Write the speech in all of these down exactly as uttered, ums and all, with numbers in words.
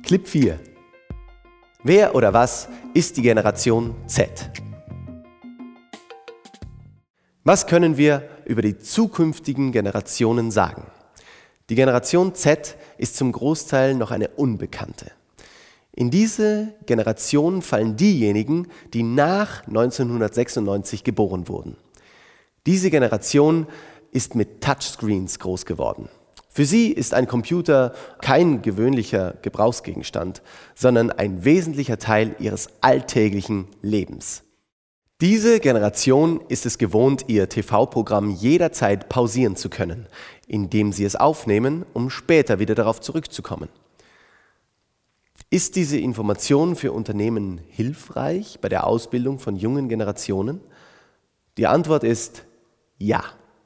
Clip vier. Wer oder was ist die Generation Z? Was können wir über die zukünftigen Generationen sagen? Die Generation Z ist zum Großteil noch eine Unbekannte. In diese Generation fallen diejenigen, die nach neunzehnhundertsechsundneunzig geboren wurden. Diese Generation ist mit Touchscreens groß geworden. Für sie ist ein Computer kein gewöhnlicher Gebrauchsgegenstand, sondern ein wesentlicher Teil ihres alltäglichen Lebens. Diese Generation ist es gewohnt, ihr T V-Programm jederzeit pausieren zu können, indem sie es aufnehmen, um später wieder darauf zurückzukommen. Ist diese Information für Unternehmen hilfreich bei der Ausbildung von jungen Generationen? Die Antwort ist ja.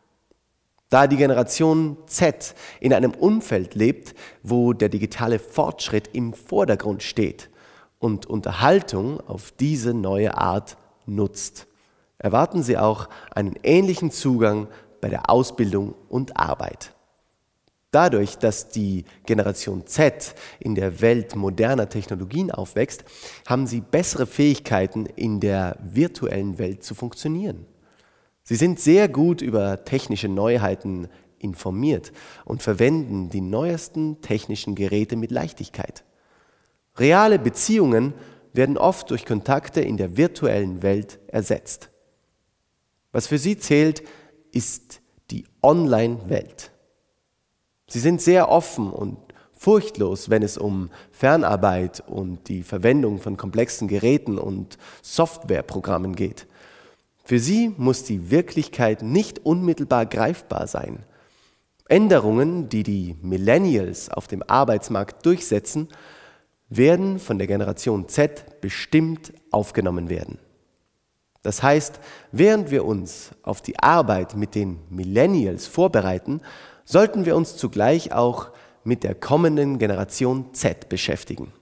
Da die Generation Z in einem Umfeld lebt, wo der digitale Fortschritt im Vordergrund steht und Unterhaltung auf diese neue Art nutzt, erwarten sie auch einen ähnlichen Zugang bei der Ausbildung und Arbeit. Dadurch, dass die Generation Z in der Welt moderner Technologien aufwächst, haben sie bessere Fähigkeiten, in der virtuellen Welt zu funktionieren. Sie sind sehr gut über technische Neuheiten informiert und verwenden die neuesten technischen Geräte mit Leichtigkeit. Reale Beziehungen werden oft durch Kontakte in der virtuellen Welt ersetzt. Was für sie zählt, ist die Online-Welt. Sie sind sehr offen und furchtlos, wenn es um Fernarbeit und die Verwendung von komplexen Geräten und Softwareprogrammen geht. Für sie muss die Wirklichkeit nicht unmittelbar greifbar sein. Änderungen, die die Millennials auf dem Arbeitsmarkt durchsetzen, werden von der Generation Z bestimmt aufgenommen werden. Das heißt, während wir uns auf die Arbeit mit den Millennials vorbereiten, sollten wir uns zugleich auch mit der kommenden Generation Z beschäftigen.